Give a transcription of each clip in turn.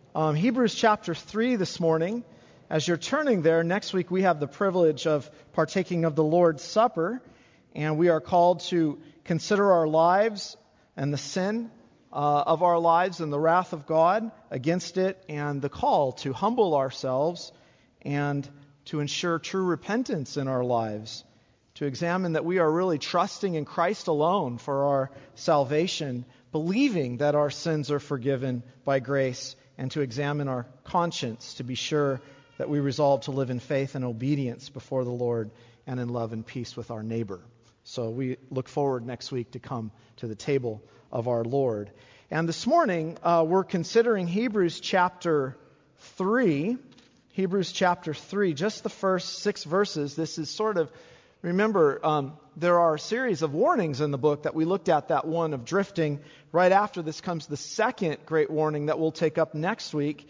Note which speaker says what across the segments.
Speaker 1: Hebrews chapter 3 this morning. As you're turning there, next week we have the privilege of partaking of the Lord's Supper, and we are called to consider our lives and the sin of our lives and the wrath of God against it, and the call to humble ourselves and to ensure true repentance in our lives, to examine that we are really trusting in Christ alone for our salvation, believing that our sins are forgiven by grace, and to examine our conscience to be sure that we resolve to live in faith and obedience before the Lord and in love and peace with our neighbor. So we look forward next week to come to the table of our Lord. And this morning, we're considering Hebrews chapter 3. Hebrews chapter 3, just the first 6 verses. This is sort of, remember, there are a series of warnings in the book that we looked at, that one of drifting. Right after this comes the second great warning that we'll take up next week.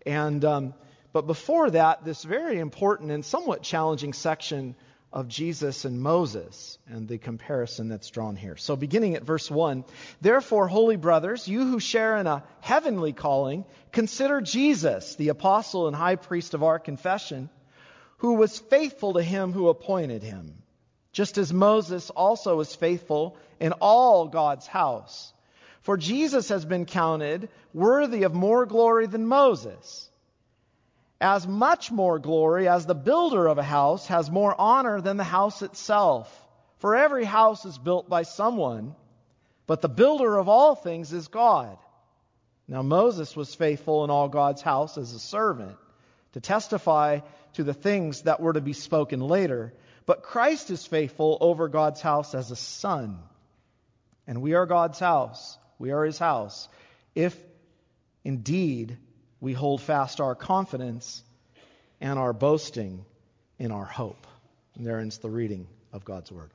Speaker 1: But before that, this very important and somewhat challenging section of Jesus and Moses and the comparison that's drawn here. So beginning at verse 1, "Therefore, holy brothers, you who share in a heavenly calling, consider Jesus, the apostle and high priest of our confession, who was faithful to him who appointed him, just as Moses also was faithful in all God's house. For Jesus has been counted worthy of more glory than Moses, as much more glory as the builder of a house has more honor than the house itself. For every house is built by someone, but the builder of all things is God. Now Moses was faithful in all God's house as a servant, to testify to the things that were to be spoken later. But Christ is faithful over God's house as a son. And we are God's house. We are his house, if indeed we hold fast our confidence and our boasting in our hope." And there ends the reading of God's Word.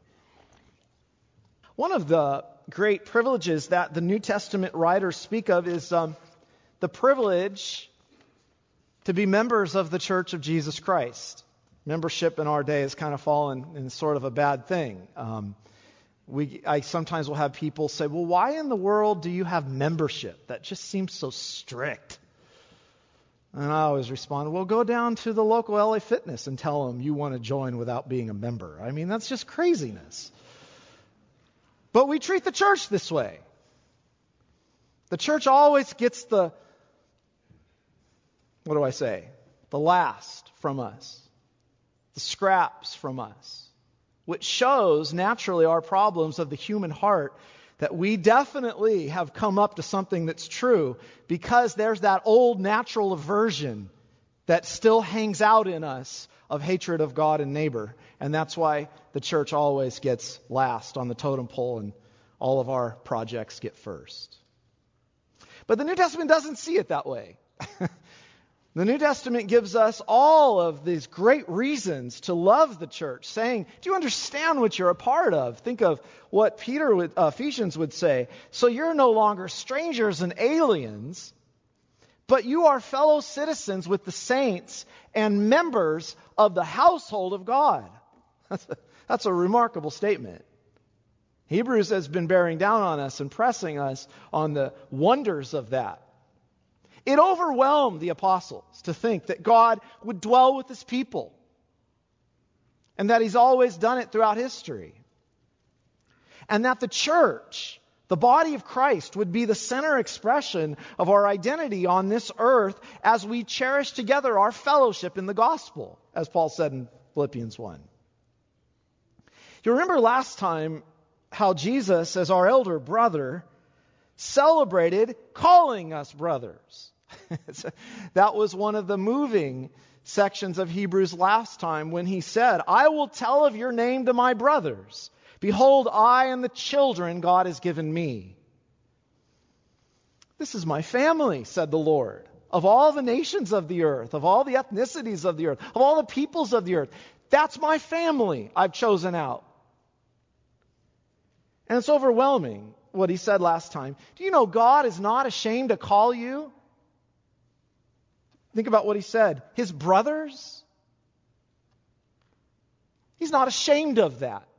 Speaker 1: One of the great privileges that the New Testament writers speak of is the privilege to be members of the Church of Jesus Christ. Membership in our day has kind of fallen in sort of a bad thing. I sometimes will have people say, "Well, why in the world do you have membership? That just seems so strict." And I always respond, "Well, go down to the local LA Fitness and tell them you want to join without being a member." I mean, that's just craziness. But we treat the church this way. The church always gets the last from us, the scraps from us, which shows naturally our problems of the human heart, that we definitely have come up to something that's true, because there's that old natural aversion that still hangs out in us of hatred of God and neighbor. And that's why the church always gets last on the totem pole and all of our projects get first. But the New Testament doesn't see it that way. The New Testament gives us all of these great reasons to love the church, saying, do you understand what you're a part of? Think of what Ephesians would say. So you're no longer strangers and aliens, but you are fellow citizens with the saints and members of the household of God. That's a remarkable statement. Hebrews has been bearing down on us and pressing us on the wonders of that. It overwhelmed the apostles to think that God would dwell with his people, and that he's always done it throughout history. And that the church, the body of Christ, would be the center expression of our identity on this earth as we cherish together our fellowship in the gospel, as Paul said in Philippians 1. You remember last time how Jesus, as our elder brother, celebrated calling us brothers. That was one of the moving sections of Hebrews last time, when he said, "I will tell of your name to my brothers. Behold, I and the children God has given me." "This is my family," said the Lord. "Of all the nations of the earth, of all the ethnicities of the earth, of all the peoples of the earth, that's my family I've chosen out." And it's overwhelming what he said last time. Do you know God is not ashamed to call you? Think about what he said. His brothers? He's not ashamed of that.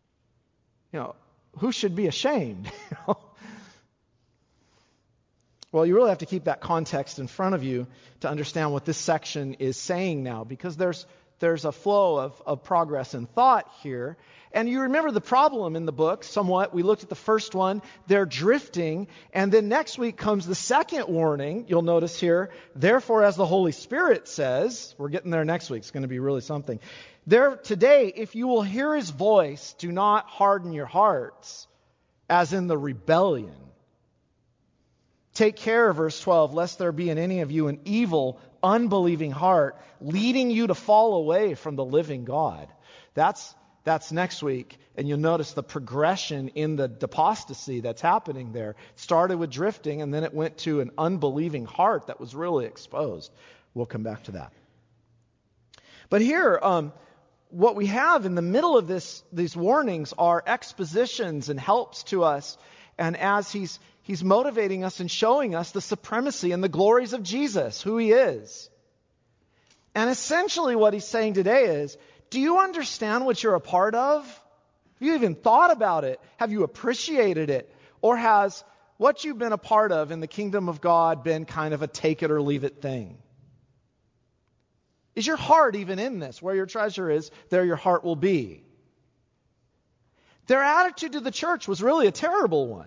Speaker 1: Who should be ashamed? Well, you really have to keep that context in front of you to understand what this section is saying now, because there's a flow of progress and thought here. And you remember the problem in the book somewhat. We looked at the first one. They're drifting. And then next week comes the second warning. You'll notice here, therefore, as the Holy Spirit says, we're getting there next week. It's going to be really something. There today, if you will hear his voice, do not harden your hearts, as in the rebellion. Take care, verse 12, lest there be in any of you an evil, unbelieving heart, leading you to fall away from the living God. That's next week. And you'll notice the progression in the apostasy that's happening there. It started with drifting, and then it went to an unbelieving heart that was really exposed. We'll come back to that. But here, what we have in the middle of these warnings are expositions and helps to us. And as he's motivating us and showing us the supremacy and the glories of Jesus, who he is. And essentially what he's saying today is, do you understand what you're a part of? Have you even thought about it? Have you appreciated it? Or has what you've been a part of in the kingdom of God been kind of a take it or leave it thing? Is your heart even in this? Where your treasure is, there your heart will be. Their attitude to the church was really a terrible one.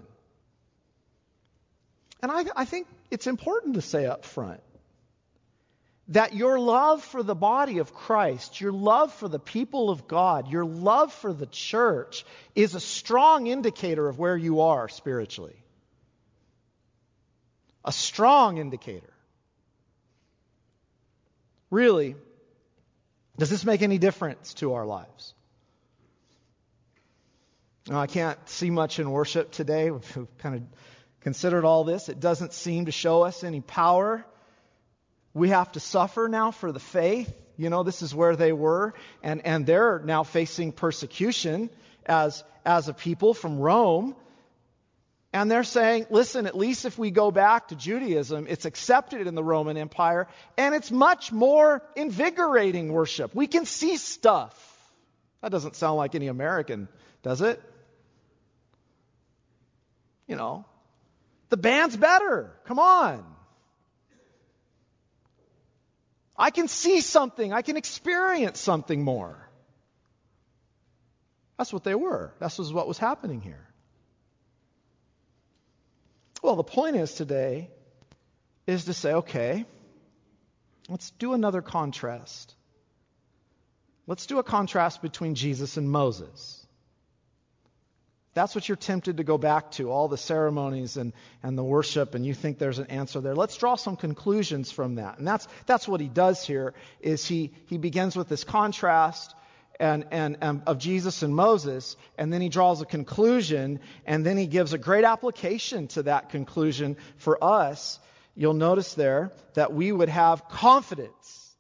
Speaker 1: And I think it's important to say up front that your love for the body of Christ, your love for the people of God, your love for the church is a strong indicator of where you are spiritually. A strong indicator. Really, does this make any difference to our lives? Now, I can't see much in worship today. We've kind of considered all this. It doesn't seem to show us any power. We have to suffer now for the faith. You know, this is where they were. And they're now facing persecution as a people from Rome. And they're saying, listen, at least if we go back to Judaism, it's accepted in the Roman Empire. And it's much more invigorating worship. We can see stuff. That doesn't sound like any American, does it? You know. The band's better. Come on. I can see something. I can experience something more. That's what they were. This was what was happening here. Well, the point is today is to say, okay, let's do another contrast. Let's do a contrast between Jesus and Moses. That's what you're tempted to go back to, all the ceremonies and the worship, and you think there's an answer there. Let's draw some conclusions from that. And that's what he does here, is he begins with this contrast and of Jesus and Moses, and then he draws a conclusion, and then he gives a great application to that conclusion for us. You'll notice there that we would have confidence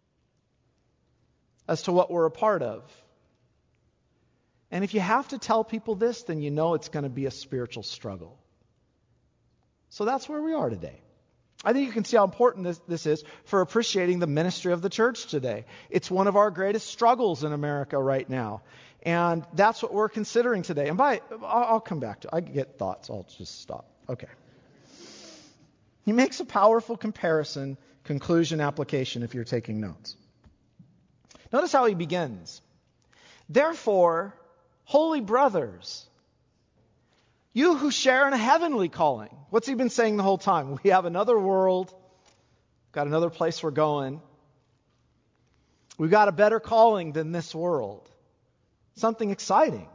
Speaker 1: as to what we're a part of. And if you have to tell people this, then you know it's going to be a spiritual struggle. So that's where we are today. I think you can see how important this is for appreciating the ministry of the church today. It's one of our greatest struggles in America right now. And that's what we're considering today. And I'll come back to it. I get thoughts. I'll just stop. Okay. He makes a powerful comparison, conclusion, application if you're taking notes. Notice how he begins. Therefore, holy brothers, you who share in a heavenly calling. What's he been saying the whole time? We have another world, got another place we're going. We've got a better calling than this world. Something exciting.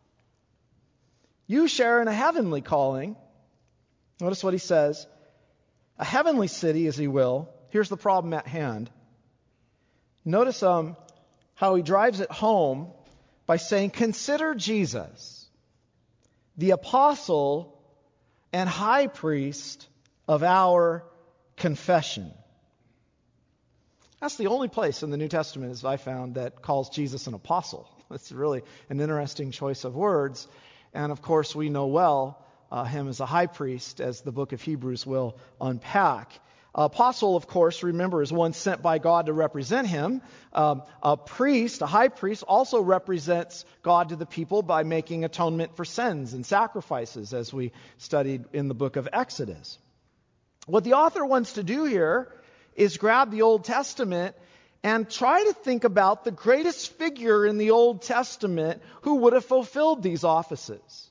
Speaker 1: You share in a heavenly calling. Notice what he says. A heavenly city, as he will. Here's the problem at hand. Notice how he drives it home by saying, consider Jesus, the apostle and high priest of our confession. That's the only place in the New Testament, as I found, that calls Jesus an apostle. It's really an interesting choice of words. And of course, we know well him as a high priest, as the book of Hebrews will unpack. Apostle, of course, remember, is one sent by God to represent him. A priest, a high priest, also represents God to the people by making atonement for sins and sacrifices, as we studied in the book of Exodus. What the author wants to do here is grab the Old Testament and try to think about the greatest figure in the Old Testament who would have fulfilled these offices.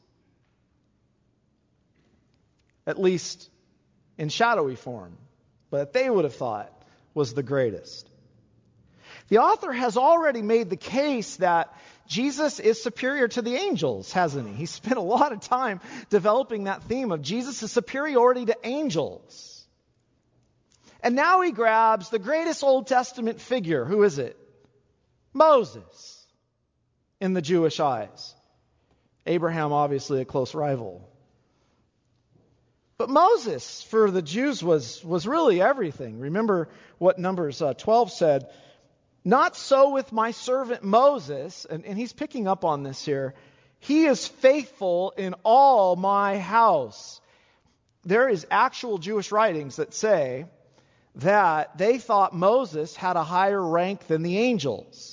Speaker 1: At least in shadowy form, but they would have thought was the greatest. The author has already made the case that Jesus is superior to the angels, hasn't he? He spent a lot of time developing that theme of Jesus' superiority to angels. And now he grabs the greatest Old Testament figure. Who is it? Moses, in the Jewish eyes. Abraham, obviously, a close rival. But Moses, for the Jews, was really everything. Remember what Numbers 12 said. Not so with my servant Moses, and he's picking up on this here. He is faithful in all my house. There is actual Jewish writings that say that they thought Moses had a higher rank than the angels.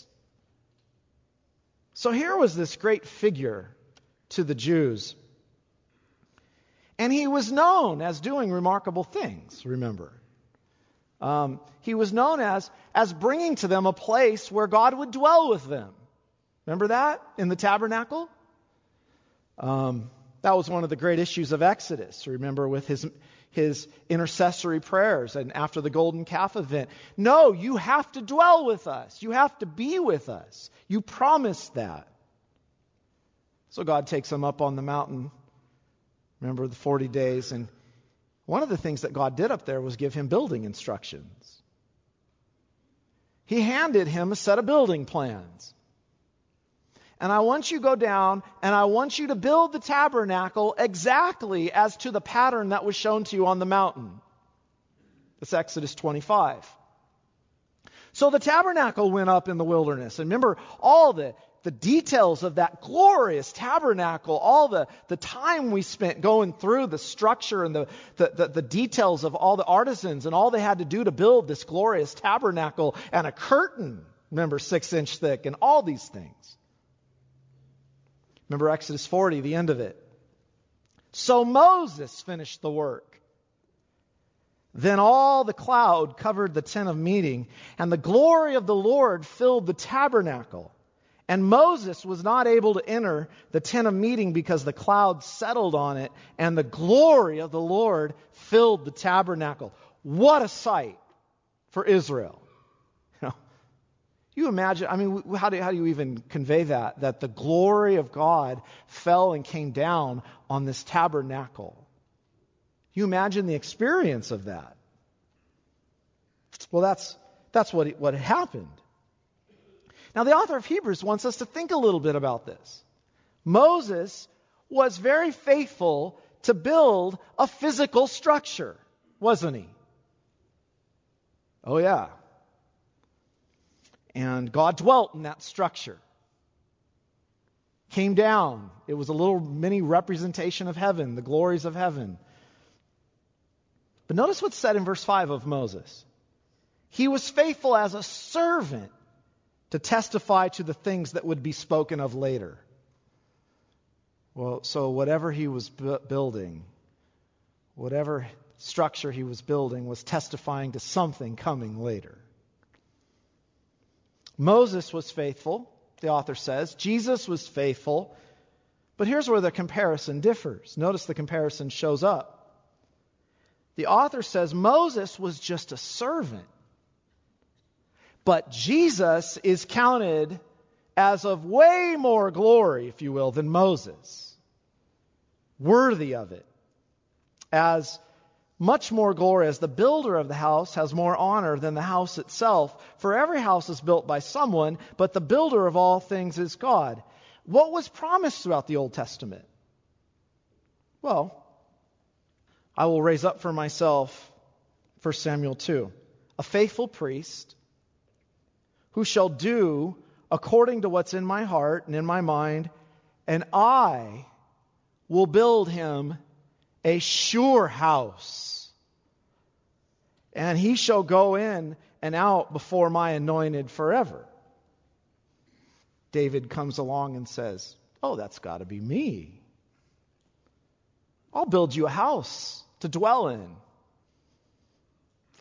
Speaker 1: So here was this great figure to the Jews. And he was known as doing remarkable things, remember. He was known as bringing to them a place where God would dwell with them. Remember that in the tabernacle? That was one of the great issues of Exodus. Remember with his intercessory prayers and after the golden calf event. No, you have to dwell with us. You have to be with us. You promised that. So God takes him up on the mountain. Remember the 40 days, and one of the things that God did up there was give him building instructions. He handed him a set of building plans. And I want you to go down and I want you to build the tabernacle exactly as to the pattern that was shown to you on the mountain. That's Exodus 25. So the tabernacle went up in the wilderness. And remember all the details of that glorious tabernacle, all the time we spent going through the structure and the details of all the artisans and all they had to do to build this glorious tabernacle and a curtain, remember 6-inch thick and all these things. Remember Exodus 40, the end of it. So Moses finished the work. Then all the cloud covered the tent of meeting, and the glory of the Lord filled the tabernacle. And Moses was not able to enter the tent of meeting because the cloud settled on it, and the glory of the Lord filled the tabernacle. What a sight for Israel. You imagine, how do you even convey that? That the glory of God fell and came down on this tabernacle. You imagine the experience of that. Well, that's what happened. Now, the author of Hebrews wants us to think a little bit about this. Moses was very faithful to build a physical structure, wasn't he? Oh, yeah. And God dwelt in that structure. Came down. It was a little mini representation of heaven, the glories of heaven. But notice what's said in verse 5 of Moses. He was faithful as a servant to testify to the things that would be spoken of later. Well, so whatever he was building, whatever structure he was building was testifying to something coming later. Moses was faithful, the author says. Jesus was faithful. But here's where the comparison differs. Notice the comparison shows up. The author says Moses was just a servant. But Jesus is counted as of way more glory, if you will, than Moses. Worthy of it. As much more glory, as the builder of the house has more honor than the house itself. For every house is built by someone, but the builder of all things is God. What was promised throughout the Old Testament? Well, I will raise up for myself 1 Samuel 2. A faithful priest who shall do according to what's in my heart and in my mind, and I will build him a sure house. And he shall go in and out before my anointed forever. David comes along and says, oh, that's got to be me. I'll build you a house to dwell in.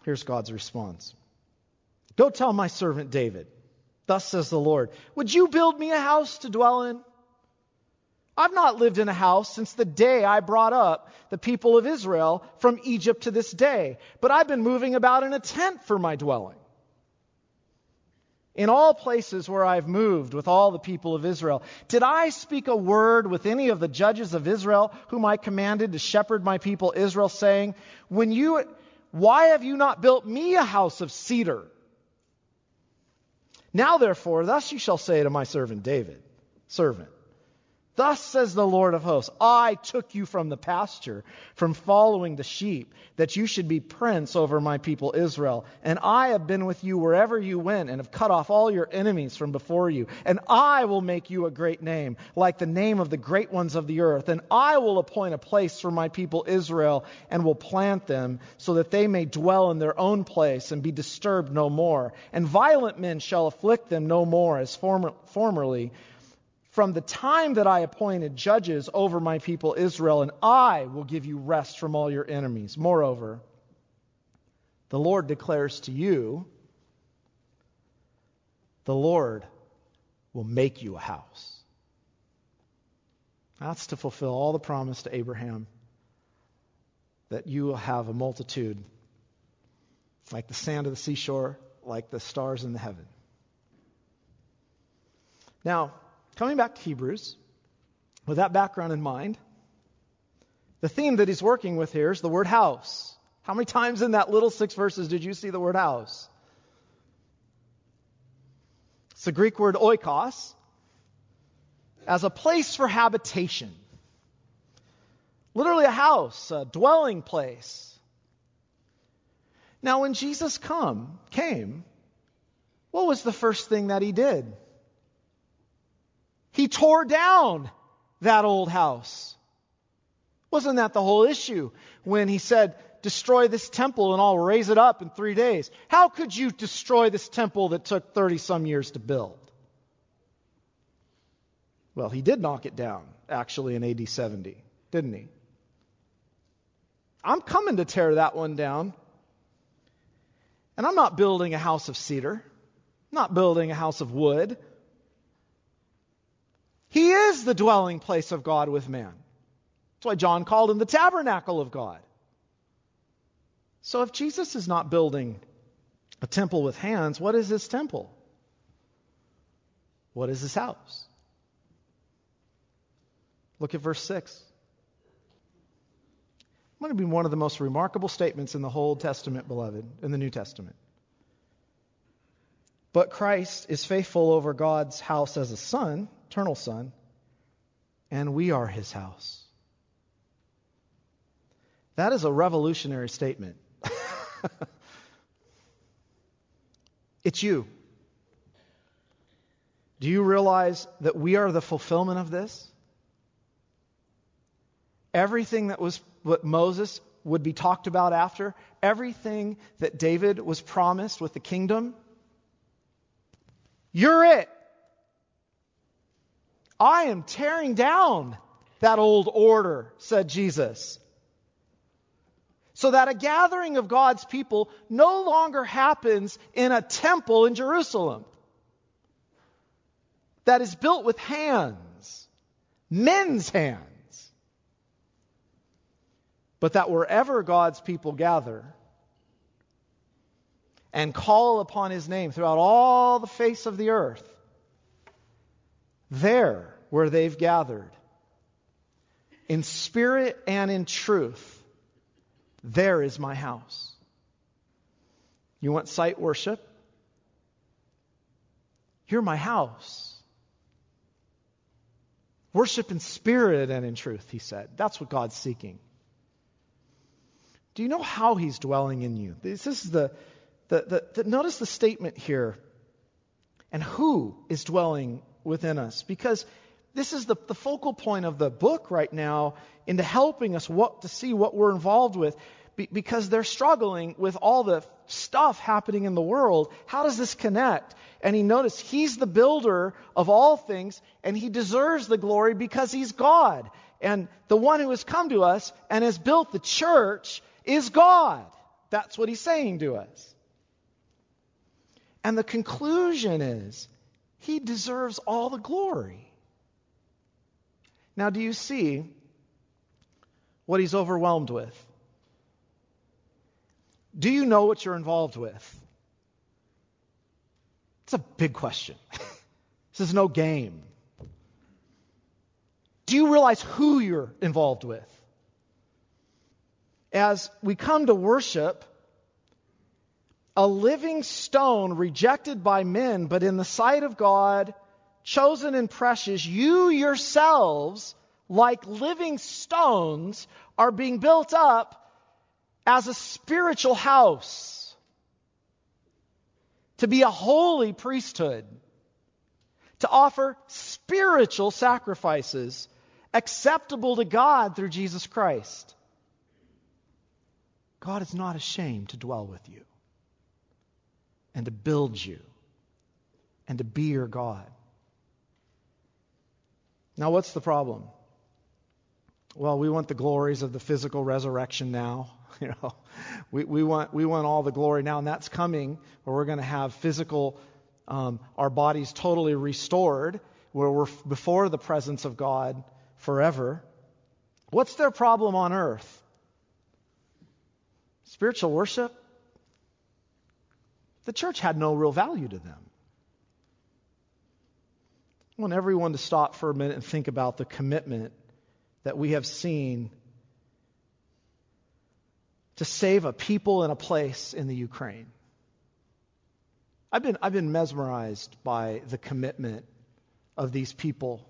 Speaker 1: Here's God's response. Go tell my servant David, thus says the Lord, would you build me a house to dwell in? I've not lived in a house since the day I brought up the people of Israel from Egypt to this day, but I've been moving about in a tent for my dwelling. In all places where I've moved with all the people of Israel, did I speak a word with any of the judges of Israel whom I commanded to shepherd my people Israel, saying, why have you not built me a house of cedar? Now therefore, thus you shall say to my servant David, servant, thus says the Lord of hosts, I took you from the pasture, from following the sheep, that you should be prince over my people Israel. And I have been with you wherever you went, and have cut off all your enemies from before you. And I will make you a great name, like the name of the great ones of the earth. And I will appoint a place for my people Israel, and will plant them, so that they may dwell in their own place, and be disturbed no more. And violent men shall afflict them no more, as formerly, from the time that I appointed judges over my people Israel, and I will give you rest from all your enemies. Moreover, the Lord declares to you, the Lord will make you a house. That's to fulfill all the promise to Abraham, that you will have a multitude like the sand of the seashore, like the stars in the heaven. Now, coming back to Hebrews, with that background in mind, the theme that he's working with here is the word house. How many times in that little 6 verses did you see the word house? It's the Greek word oikos, as a place for habitation. Literally a house, a dwelling place. Now, when Jesus came, what was the first thing that he did? He tore down that old house. Wasn't that the whole issue when he said, destroy this temple and I'll raise it up in 3 days? How could you destroy this temple that took 30 some years to build? Well, he did knock it down, actually, in AD 70, didn't he? I'm coming to tear that one down. And I'm not building a house of cedar. I'm not building a house of wood. He is the dwelling place of God with man. That's why John called him the tabernacle of God. So if Jesus is not building a temple with hands, what is his temple? What is his house? Look at verse 6. I'm going to be one of the most remarkable statements in the whole Testament, beloved, in the New Testament. But Christ is faithful over God's house as a son, eternal son, and we are his house. That is a revolutionary statement. It's you. Do you realize that we are the fulfillment of this? Everything that was what Moses would be talked about after, everything that David was promised with the kingdom, you're it. I am tearing down that old order, said Jesus, so that a gathering of God's people no longer happens in a temple in Jerusalem that is built with hands, men's hands, but that wherever God's people gather and call upon his name throughout all the face of the earth, there where they've gathered, in spirit and in truth, there is my house. You want sight worship? You're my house. Worship in spirit and in truth, he said. That's what God's seeking. Do you know how he's dwelling in you? This is notice the statement here. And who is dwelling within us? Because this is the focal point of the book right now into helping us to see what we're involved with. Because they're struggling with all the stuff happening in the world. How does this connect? And notice he's the builder of all things, and he deserves the glory because he's God. And the one who has come to us and has built the church is God. That's what he's saying to us. And the conclusion is, he deserves all the glory. Now, do you see what he's overwhelmed with? Do you know what you're involved with? It's a big question. This is no game. Do you realize who you're involved with? As we come to worship, a living stone rejected by men, but in the sight of God, chosen and precious, you yourselves, like living stones, are being built up as a spiritual house, to be a holy priesthood, to offer spiritual sacrifices acceptable to God through Jesus Christ. God is not ashamed to dwell with you and to build you and to be your God. Now, what's the problem? Well, we want the glories of the physical resurrection now. We want all the glory now, and that's coming, where we're going to have physical, our bodies totally restored, where we're before the presence of God forever. What's their problem on earth? Spiritual worship? The church had no real value to them. I want everyone to stop for a minute and think about the commitment that we have seen to save a people and a place in the Ukraine. I've been mesmerized by the commitment of these people.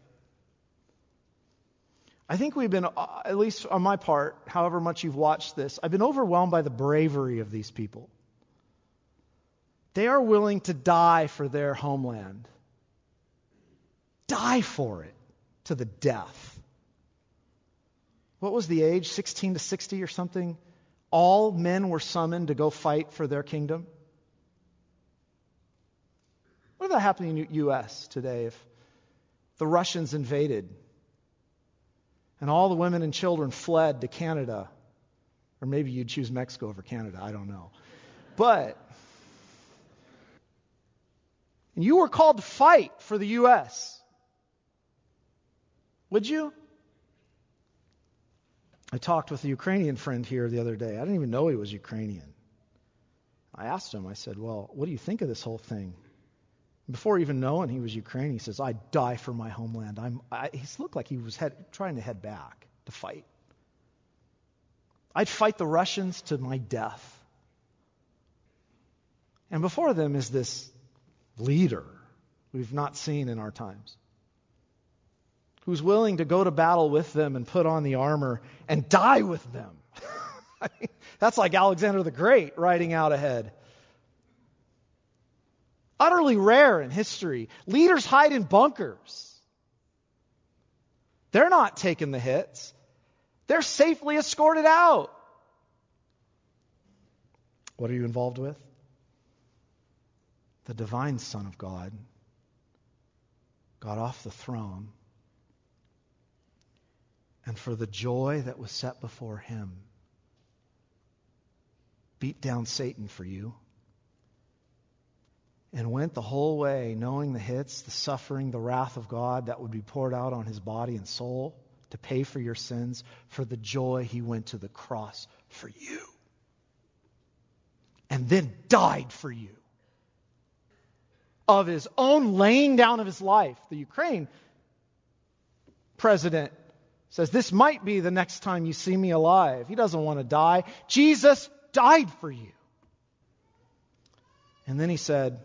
Speaker 1: I think we've been, at least on my part, however much you've watched this, I've been overwhelmed by the bravery of these people. They are willing to die for their homeland. Die for it to the death. What was the age? 16 to 60 or something? All men were summoned to go fight for their kingdom. What about happening in the U.S. today if the Russians invaded and all the women and children fled to Canada? Or maybe you'd choose Mexico over Canada, I don't know. But and you were called to fight for the U.S. Would you? I talked with a Ukrainian friend here the other day. I didn't even know he was Ukrainian. I asked him, I said, well, what do you think of this whole thing? Before even knowing he was Ukrainian, he says, I'd die for my homeland. He looked like he was trying to head back to fight. I'd fight the Russians to my death. And before them is this leader we've not seen in our times, who's willing to go to battle with them and put on the armor and die with them. I mean, that's like Alexander the Great riding out ahead. Utterly rare in history. Leaders hide in bunkers. They're not taking the hits. They're safely escorted out. What are you involved with? The divine Son of God got off the throne, and for the joy that was set before him, beat down Satan for you, and went the whole way knowing the hits, the suffering, the wrath of God that would be poured out on his body and soul to pay for your sins. For the joy, he went to the cross for you, and then died for you. Of his own laying down of his life. The Ukraine president says, this might be the next time you see me alive. He doesn't want to die. Jesus died for you. And then he said,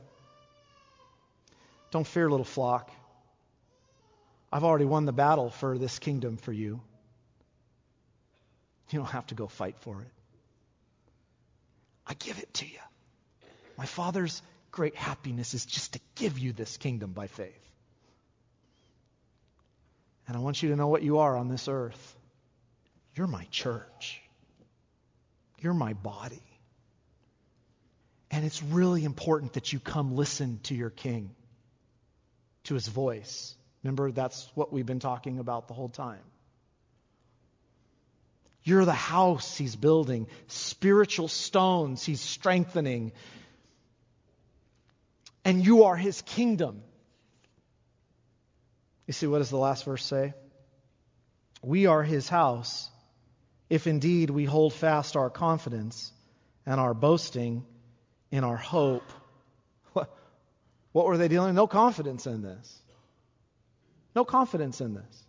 Speaker 1: don't fear, little flock. I've already won the battle for this kingdom for you. You don't have to go fight for it. I give it to you. My Father's great happiness is just to give you this kingdom by faith. And I want you to know what you are on this earth. You're my church. You're my body. And it's really important that you come listen to your King, to his voice. Remember, that's what we've been talking about the whole time. You're the house He's building, spiritual stones He's strengthening. And you are His kingdom. You see, what does the last verse say? We are His house, if indeed we hold fast our confidence and our boasting in our hope. What were they dealing? No confidence in this. No confidence in this.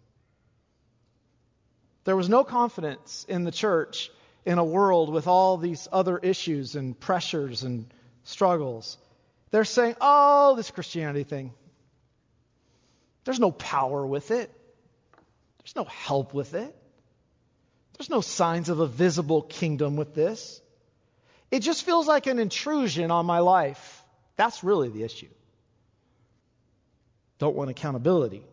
Speaker 1: There was no confidence in the church in a world with all these other issues and pressures and struggles. They're saying, oh, this Christianity thing, there's no power with it. There's no help with it. There's no signs of a visible kingdom with this. It just feels like an intrusion on my life. That's really the issue. Don't want accountability.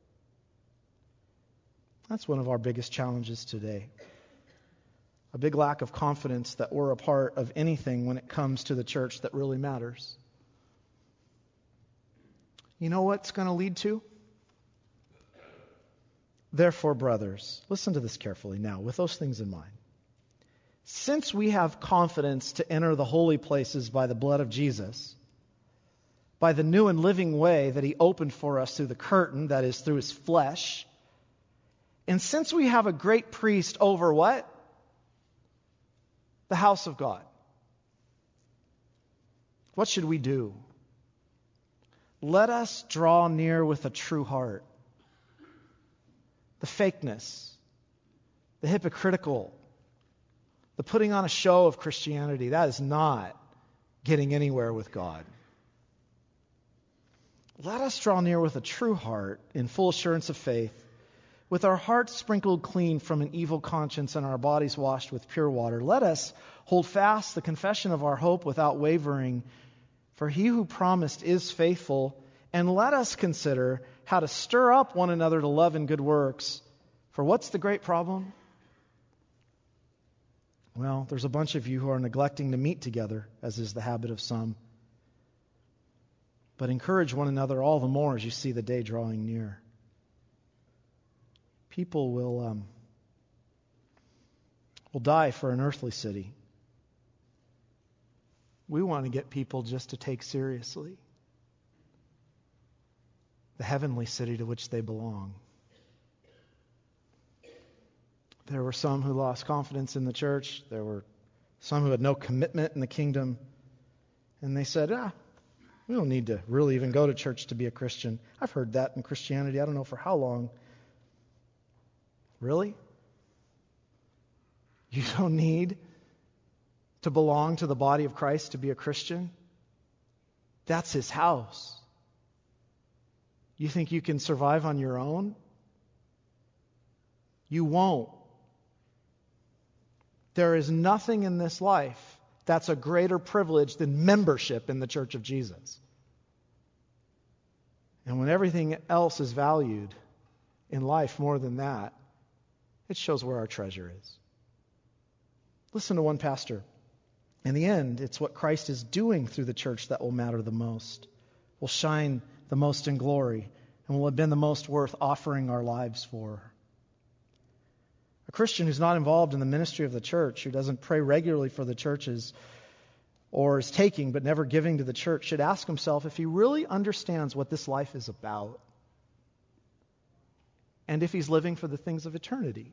Speaker 1: That's one of our biggest challenges today. A big lack of confidence that we're a part of anything when it comes to the church that really matters. You know what's going to lead to? Therefore, brothers, listen to this carefully now, with those things in mind. Since we have confidence to enter the holy places by the blood of Jesus, by the new and living way that He opened for us through the curtain, that is, through His flesh, and since we have a great priest over what? The house of God. What should we do? Let us draw near with a true heart. The fakeness, the hypocritical, the putting on a show of Christianity, that is not getting anywhere with God. Let us draw near with a true heart in full assurance of faith, with our hearts sprinkled clean from an evil conscience and our bodies washed with pure water. Let us hold fast the confession of our hope without wavering, for He who promised is faithful. And let us consider how to stir up one another to love and good works. For what's the great problem? Well, there's a bunch of you who are neglecting to meet together, as is the habit of some. But encourage one another all the more as you see the day drawing near. People will die for an earthly city. We want to get people just to take seriously the heavenly city to which they belong. There were some who lost confidence in the church. There were some who had no commitment in the kingdom. And they said, we don't need to really even go to church to be a Christian. I've heard that in Christianity, I don't know for how long. Really? You don't need to belong to the body of Christ to be a Christian? That's His house. You think you can survive on your own? You won't. There is nothing in this life that's a greater privilege than membership in the Church of Jesus. And when everything else is valued in life more than that, it shows where our treasure is. Listen to one pastor. In the end, it's what Christ is doing through the church that will matter the most, will shine the most in glory, and will have been the most worth offering our lives for. A Christian who's not involved in the ministry of the church, who doesn't pray regularly for the churches, or is taking but never giving to the church, should ask himself if he really understands what this life is about, and if he's living for the things of eternity.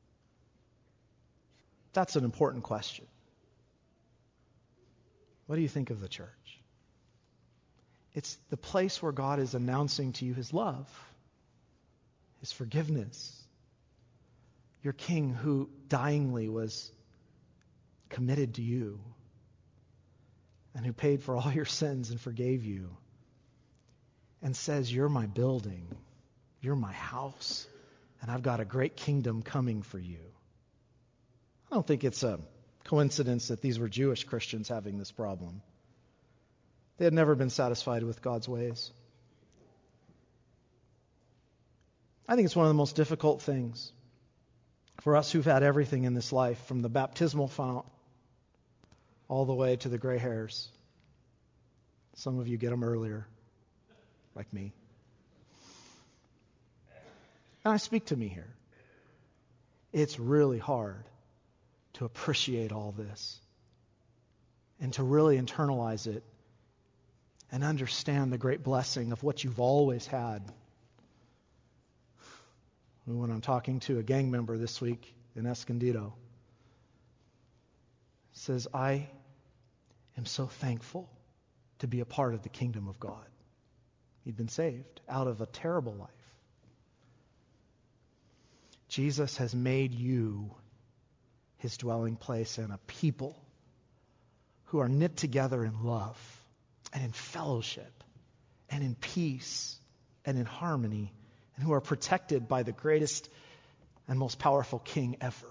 Speaker 1: That's an important question. What do you think of the church? It's the place where God is announcing to you His love, His forgiveness. Your King who dyingly was committed to you and who paid for all your sins and forgave you and says, you're my building, you're my house, and I've got a great kingdom coming for you. I don't think it's a coincidence that these were Jewish Christians having this problem. They had never been satisfied with God's ways. I think it's one of the most difficult things for us who've had everything in this life, from the baptismal fount all the way to the gray hairs. Some of you get them earlier, like me. And I speak to me here. It's really hard to appreciate all this and to really internalize it and understand the great blessing of what you've always had. When I'm talking to a gang member this week in Escondido, says, I am so thankful to be a part of the kingdom of God. He'd been saved out of a terrible life. Jesus has made you his dwelling place and a people who are knit together in love and in fellowship and in peace and in harmony, and who are protected by the greatest and most powerful king ever.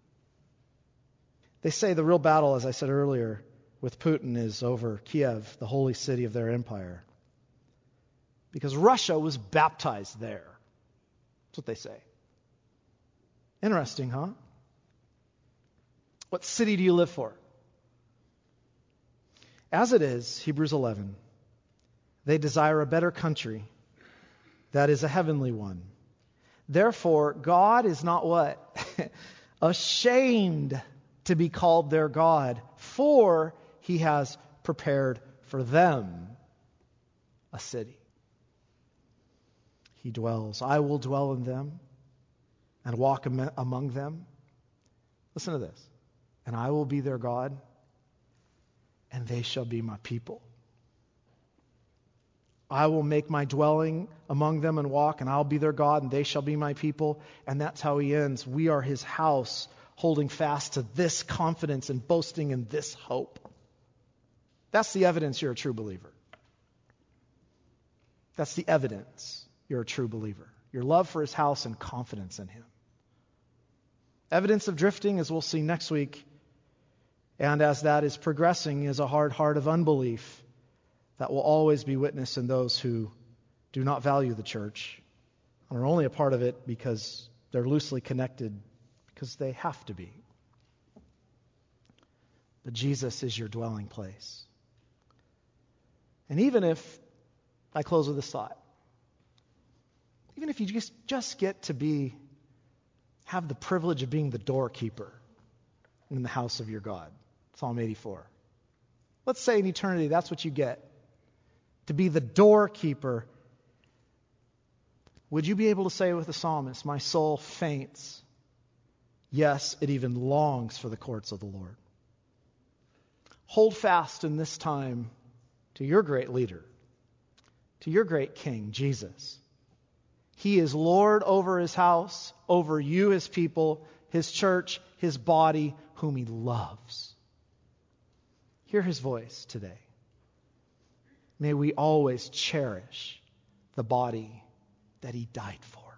Speaker 1: They say the real battle, as I said earlier, with Putin is over Kiev, the holy city of their empire. Because Russia was baptized there. That's what they say. Interesting, huh? What city do you live for? As it is, Hebrews 11, they desire a better country, that is a heavenly one. Therefore, God is not what? Ashamed to be called their God, for he has prepared for them a city. He dwells. I will dwell in them and walk among them. Listen to this. And I will be their God, and they shall be my people. I will make my dwelling among them and walk, and I'll be their God, and they shall be my people. And that's how he ends. We are his house, holding fast to this confidence and boasting in this hope. That's the evidence you're a true believer. That's the evidence you're a true believer. Your love for his house and confidence in him. Evidence of drifting, as we'll see next week, and as that is progressing, is a hard heart of unbelief that will always be witnessed in those who do not value the church and are only a part of it because they're loosely connected, because they have to be. But Jesus is your dwelling place. And even if, I close with this thought, even if you just get to have the privilege of being the doorkeeper in the house of your God, Psalm 84. Let's say in eternity that's what you get, to be the doorkeeper. Would you be able to say with the psalmist, my soul faints, yes, it even longs for the courts of the Lord? Hold fast in this time to your great leader, to your great King, Jesus. He is Lord over his house, over you, his people, his church, his body, whom he loves. Hear his voice today. May we always cherish the body that he died for.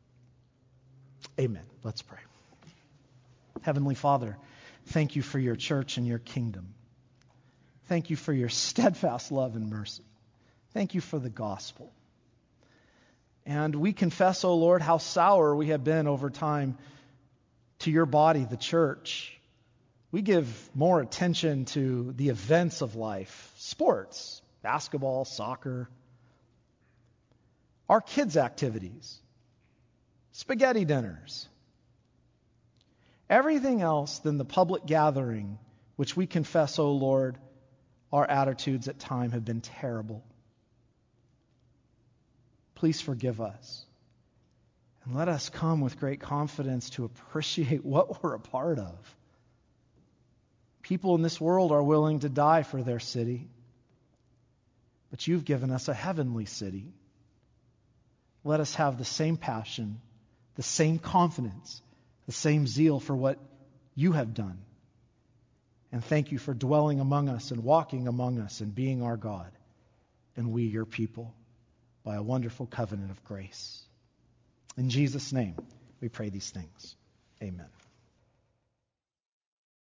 Speaker 1: Amen. Let's pray. Heavenly Father, thank you for your church and your kingdom. Thank you for your steadfast love and mercy. Thank you for the gospel. And we confess, O Lord, how sour we have been over time to your body, the church. We give more attention to the events of life, sports, basketball, soccer, our kids' activities, spaghetti dinners, everything else than the public gathering, which we confess, O Lord, our attitudes at times have been terrible. Please forgive us. And let us come with great confidence to appreciate what we're a part of. People in this world are willing to die for their city. But you've given us a heavenly city. Let us have the same passion, the same confidence, the same zeal for what you have done. And thank you for dwelling among us and walking among us and being our God, and we your people, by a wonderful covenant of grace. In Jesus' name, we pray these things. Amen.